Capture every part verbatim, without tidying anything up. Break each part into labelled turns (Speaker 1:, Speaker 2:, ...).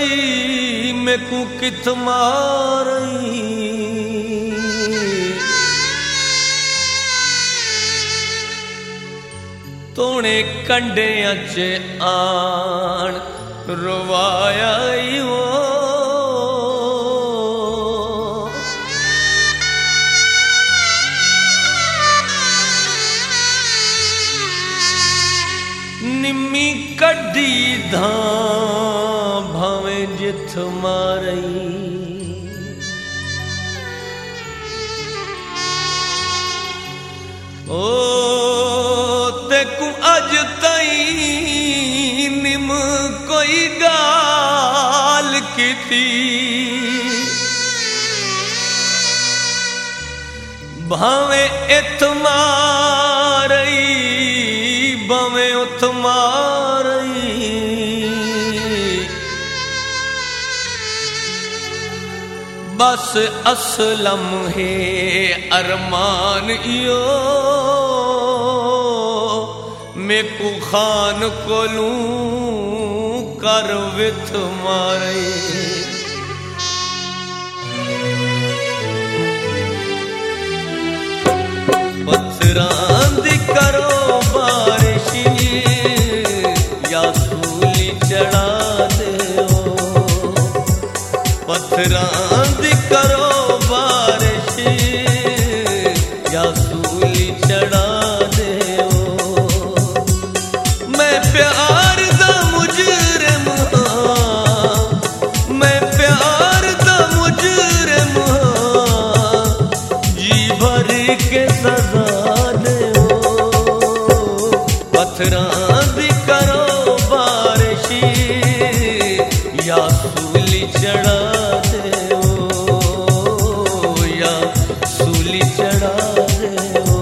Speaker 1: रही मैकू किथ मारई तोने कंडियां च आन रवाया वो निम्मी कड्डी धां भावें जिथ मारई ओ तेकू अज तई निम कोई गाल कीती भावें इथ मारई भावें उथ मारई बस असलम है अरमान इयो मैकू खान कोलू कर विथ मारे पत्थरां दी करो बारिशी या सूली चढ़ा दे पत्थरां दी करो बारिशी या सूली चढ़ा प्यार दा मुजरिम हां मैं प्यार दा मुजरिम हां जी भर के सजा दे पत्थरां दी करो बारिशी या सूली चढ़ा दे या सूली चढ़ा दे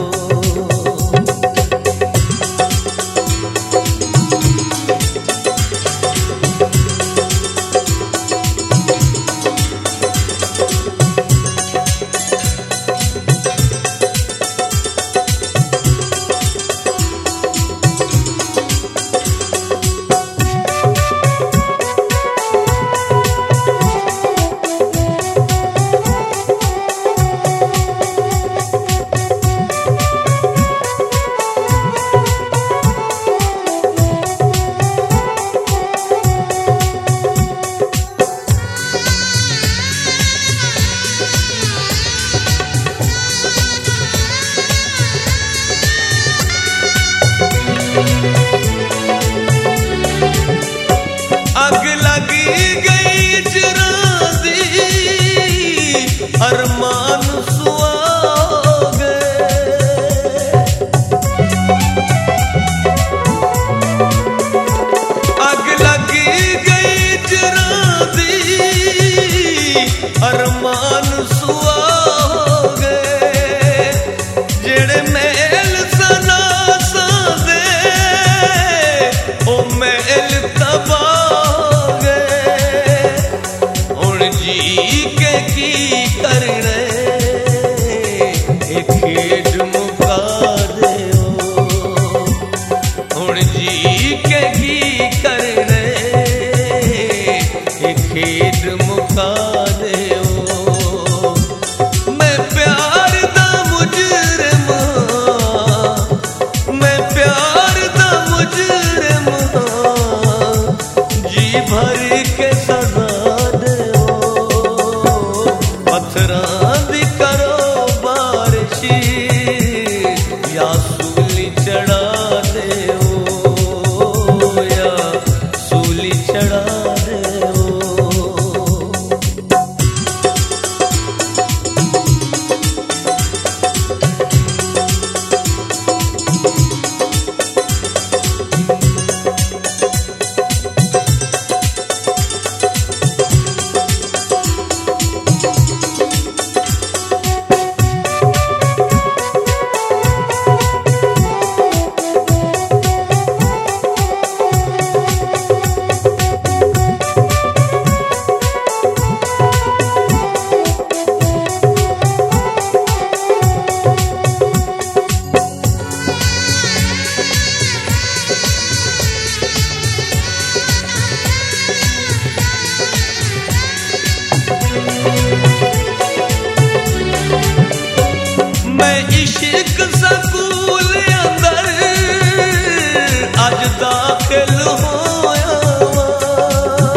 Speaker 1: अग लगी गई जरा दी अरमान सुआ गए अग लगी गई जरा दी अरमान सुआ गए जेड़े मेल सना सादे ओ मेल तबा जी के की करने एक खेड मुका दे हुण जी के की करने एक खेड मुका दे मैं प्यार दा मुजरिम मैं प्यार दा मुजरिम जी भर के सजा पत्थरां दी करो बारिशी या सूली चढ़ा दे या सूली चढ़ा दे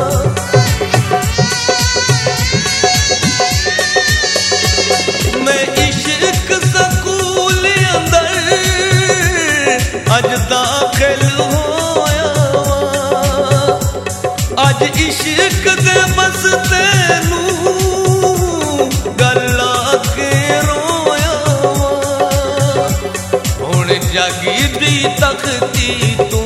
Speaker 1: मैं इश्क सकूल अंदर अज दाखिल होया अज इश्क दे बस तैनू गल्ला के रोया हुण जागी दी तखती तू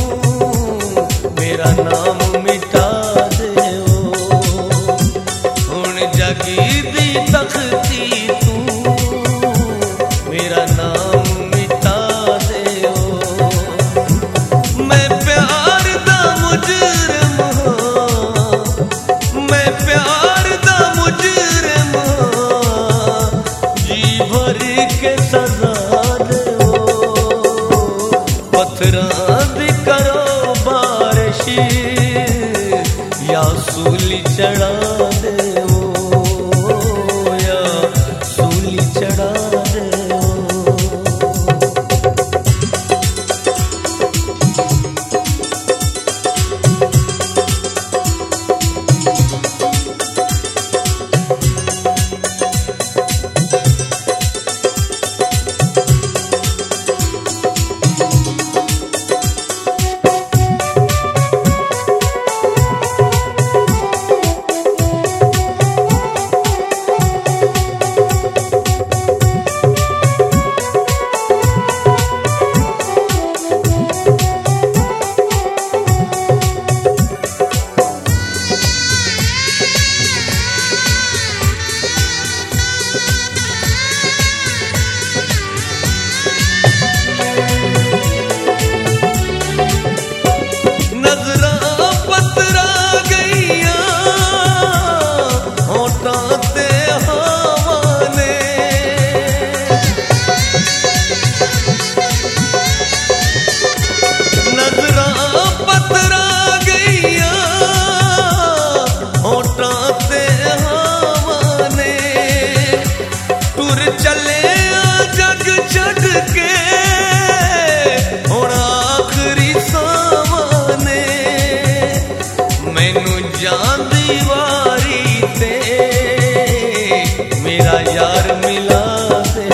Speaker 1: मेरा नाम मिटा दे हुण जागी दी तखती तू मेरा नाम मिटा दे मैं प्यार दा मुजरिम मैं प्यार दा मुजरिम जी भर के सजा दे पत्थरां दी करो बारिश या सूली चढ़ा दे या सूली चढ़ा दे यार मिला दे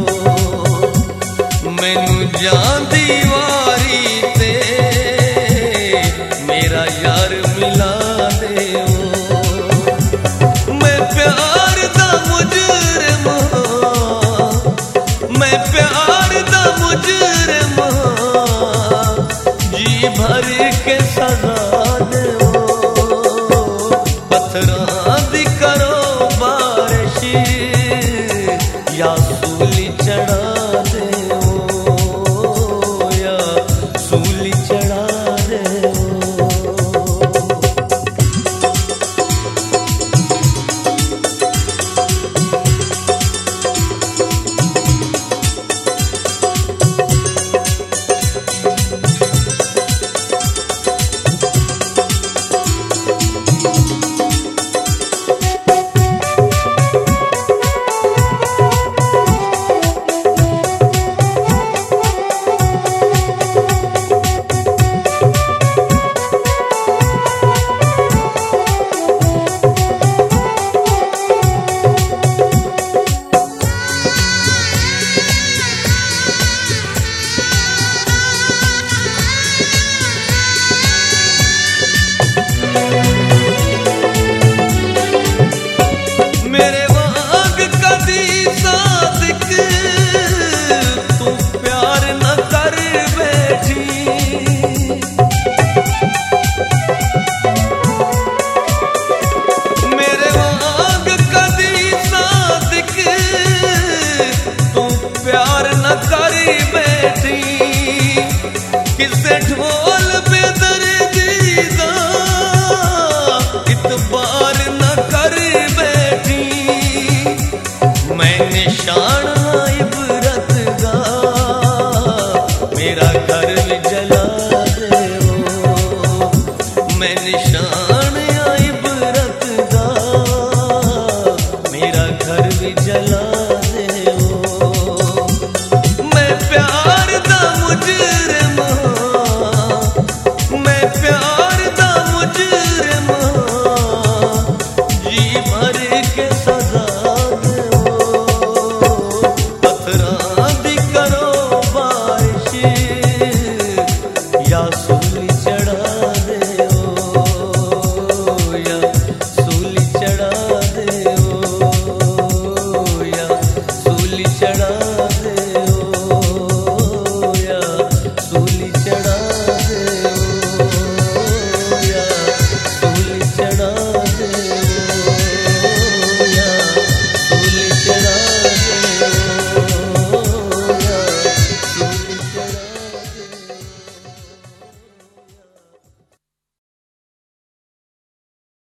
Speaker 1: मैनू जान दीवारी ते मेरा यार मिला दे मैं प्यार दा मुजरिम मैं प्यार दा मुजरिम जी भर के सजा दे पत्थरां दी करो बारिश या सूली चढ़ा दे या सूली चढ़ा दे किसे ढोल बेदर्दी दा इतबार न कर बैठी मैं निशान इबरत दा मेरा घर भी जला दे मैं निशान इबरत दा मेरा घर भी जला दे मैं प्यार दा मुझे